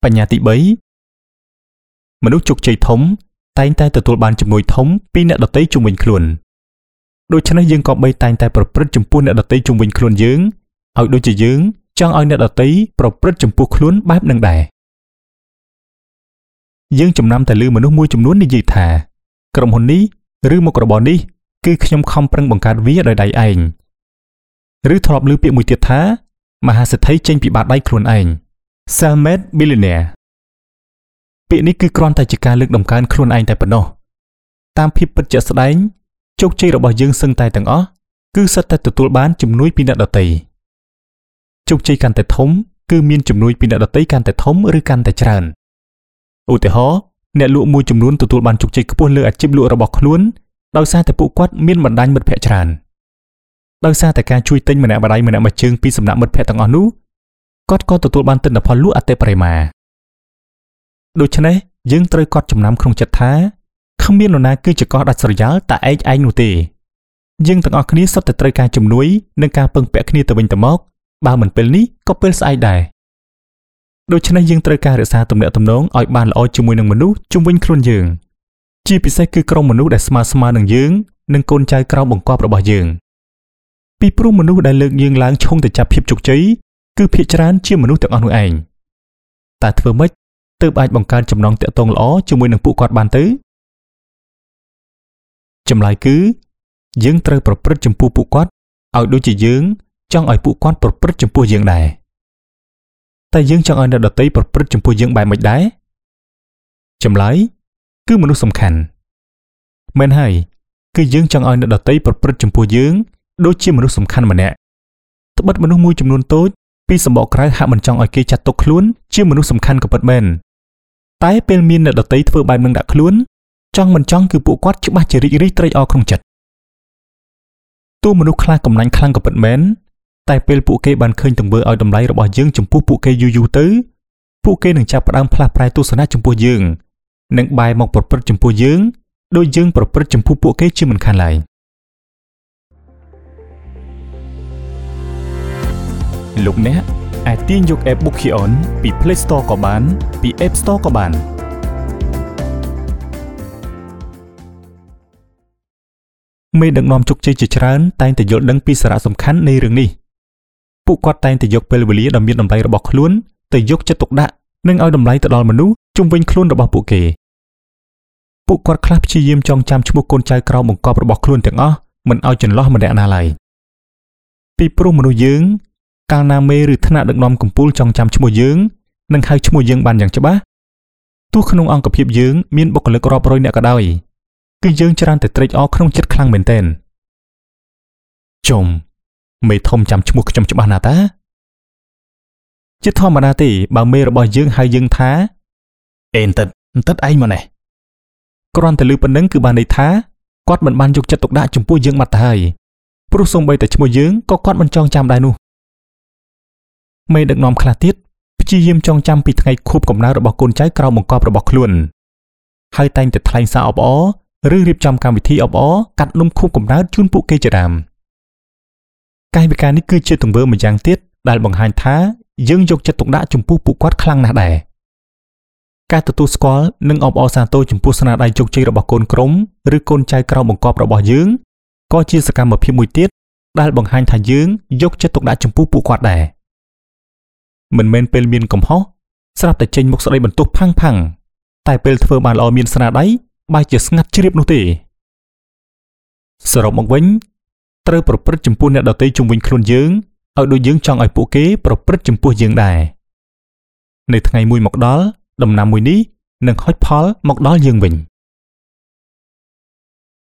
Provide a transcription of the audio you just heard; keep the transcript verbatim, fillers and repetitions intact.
បញ្ញាទីបីមនុស្សជោគជ័យធំតែងតែទទួលបានជំនួយធំពីអ្នកដទៃជុំវិញខ្លួនដូច្នេះយើងក៏បីតែងតែប្រព្រឹត្តចំពោះអ្នកដទៃជុំវិញខ្លួនយើងឲ្យដូចជាយើងចង់ឲ្យអ្នកដទៃប្រព្រឹត្តចំពោះខ្លួនបែបនឹងដែរយើងចំណាំតែលើមនុស្សមួយចំនួននិយាយថាក្រុមហ៊ុននេះឬមុខរបរនេះគឺខ្ញុំខំប្រឹងបង្កើតវាដោយដៃឯងឬធ្លាប់ឮពាក្យមួយទៀតថាមហាសេដ្ឋីចេញពីបាតដៃខ្លួនឯង self-made billionaire ពាក្យនេះគឺគ្រាន់តែជាការលើកតម្កើងខ្លួនឯងតែប៉ុណ្ណោះតាមភាពពិតជាក់ស្ដែងជោគជ័យរបស់យើងសឹងតែទាំងអស់គឺសុទ្ធតែទទួលបានជំនួយពីអ្នកដទៃជោគជ័យកាន់តែធំគឺមានជំនួយពីអ្នកដទៃកាន់តែធំឬកាន់តែច្រើនឧទាហរណ៍អ្នកលក់មួយចំនួនទទួលបានជោគជ័យខ្ពស់លើអាជីពលក់របស់ខ្លួនដោយសារតែពួកគាត់មានបណ្ដាញមិត្តភ័ក្តិច្រើនដោយសារតែការជួយទិញម្នាក់ម្ដាយម្នាក់មួយជើងពីសំណាក់មិត្តភ័ក្តិទាំងអស់នោះគាត់ក៏ទទួលបានទិន្នផលលក់អតិបរមាដូច្នេះយើងត្រូវកត់ចំណាំក្នុងចិត្តថាគ្មាននរណាគឺជាកោះដាច់ស្រយាលតែឯងឯងនោះទេយើងទាំងអស់គ្នាសុទ្ធតែត្រូវការជំនួយនិងការពឹងពាក់គ្នាទៅវិញទៅមកបើមិនពេលនេះក៏ពេលស្អែកដែរដូច្នេះយើងត្រូវការរក្សាទំនាក់ទំនងឲ្យបានល្អជាមួយនឹងមនុស្សជុំវិញខ្លួនយើងជាពិសេសគឺក្រុមមនុស្សដែលស្មើស្មើនឹងយើងនិងកូនចៅក្រៅបង្គាប់របស់យើងពីព្រោះមនុស្សដែលលើកយើងឡើងឈោងទៅចាប់ភាពជោគជ័យគឺភាគច្រើនជាមនុស្សទាំងអស់នោះឯងតែធ្វើម៉េចទើបអាចបង្កើតចំណងតាក់ទងល្អជាមួយនឹងពួកគាត់បានទៅចម្លើយគឺយើងត្រូវប្រព្រឹត្តចំពោះពួកគាត់ឲ្យដូចជាយើងចង់ឲ្យពួកគាត់ប្រព្រឹត្តចំពោះយើងដែរតែយើងចង់ឲ្យអ្នកដទៃប្រព្រឹត្តចំពោះយើងបែបម៉េចដែរចម្លើយគឺមនុស្សសំខាន់មែនហើយគឺយើងចង់ឲ្យអ្នកដទៃប្រព្រឹត្តចំពោះយើងដូចជាមនុស្សសំខាន់ម្នាក់ត្បិតមនុស្សមួយចំនួនតូចពីសម្បកក្រៅហាក់មិនចង់ឲ្យគេចាត់ទុកខ្លួនជាមនុស្សសំខាន់ក៏ពិតមែនតែពេលមានអ្នកដទៃធ្វើបែបនឹងដាក់ខ្លួនចង់មិនចង់គឺពួកគាត់ច្បាស់ជារីករាយត្រេកអរក្នុងចិត្តទោះមនុស្សខ្លះកំណាញ់ខ្លាំងក៏ពិតមែនតែពេលពួកគេបានឃើញទង្វើឲ្យតម្លៃរបស់យើងចំពោះពួកគេយូរយូរទៅពួកគេនឹងចាប់ផ្ដើមផ្លាស់ប្រែទស្សនៈចំពោះយើងនិងបែរមកប្រព្រឹត្តចំពោះយើងដោយយើងប្រព្រឹត្តចំពោះពួកគេជាមិនខានឡើយលោកអ្នកអាចទាញយក app Bookion ពី Play Store ក៏បានពី App Store ក៏បានមេដឹកនាំជោគជ័យជាច្រើនតែងតែយល់ដឹងពីសារៈសំខាន់នៃរឿងនេះពួកគាត់តែងតែយកពេលវេលាដ៏មានតម្លៃរបស់ខ្លួនទៅយកចិត្តទុកដាក់និងឲ្យតម្លៃទៅដល់មនុស្សជុំវិញខ្លួនរបស់ពួកគេពួកគាត់ខ្លះព្យាយាមចងចាំឈ្មោះកូនចៅក្រៅបង្គាប់របស់ខ្លួនទាំងអស់មិនឲ្យចន្លោះម្នាក់ណាឡើយពីព្រោះមនុស្សយើងកាលណាមេឬថ្នាក់ដឹកនាំកំពូលចងចាំឈ្មោះយើងនិងហៅឈ្មោះយើងបានយ៉ាងច្បាស់ទោះក្នុងអង្គភាពយើងមានបុគ្គលិករាប់រយនាក់ក៏ដោយគឺយើងច្រើនតែត្រេកអរក្នុងចិត្តខ្លាំងមែនទែនចុំមេធំចាំឈ្មោះខ្ញុំច្បាស់ណាស់តាជាធម្មតាទេបើមេរបស់យើងហៅយើងថាអេនតិតអន្តិតឯងមកនេះគ្រាន់តែឮប៉ុណ្្នឹងគឺបានន័យថាគាត់មិនបានយកចិត្តទុកដាក់ចំពោះយើងបាត់ទៅហើយព្រោះសូម្បីតែឈ្មោះយើងក៏គាត់មិនចងចាំដែរនោះមេដឹកនាំខ្លះទៀតព្យាយាមចងចាំពីថ្ងៃខួបកំណើតរបស់កូនចៅក្រៅបង្គាប់របស់ខ្លួនហើយតែងតែថ្លែងសារអបអរឬរៀបចំកម្មវិធីអបអរកាត់នំខួបកំណើតជូនពួកគេជាដើមកាយវិការនេះគឺជាទង្វើមួយយ៉ាងទៀតដែលបង្ហាញថាយើងយកចិត្តទុកដាក់ចំពោះពួកគាត់ខ្លាំងណាស់ដែរការទទួលស្គាល់និងអបអរសាទរចំពោះស្នាដៃជោគជ័យរបស់កូនក្រុមឬកូនចៅក្រៅបង្គាប់របស់យើងក៏ជាសកម្មភាពមួយទៀតដែលបង្ហាញថាយើងយកចិត្តទុកដាក់ចំពោះពួកគាត់ដែរមិនមែនពេលមានកំហុសស្រាប់តែចេញមុខស្ដីបន្ទោសផាំងផាំងតែពេលធ្វើបានល្អមានស្នាដៃបែរជាស្ងាត់ជ្រាបនោះទេសរុបមកវិញត្រូវប្រព្រឹត្តចំពោះអ្នកដទៃជុំវិញខ្លួនយើងឲ្យដូចយើងចង់ឲ្យពួកគេប្រព្រឹត្តចំពោះយើងដែរនៅថ្ងៃមួយមកដល់ដំណាំមួយនេះនឹងហុចផលមកដល់យើងវិញ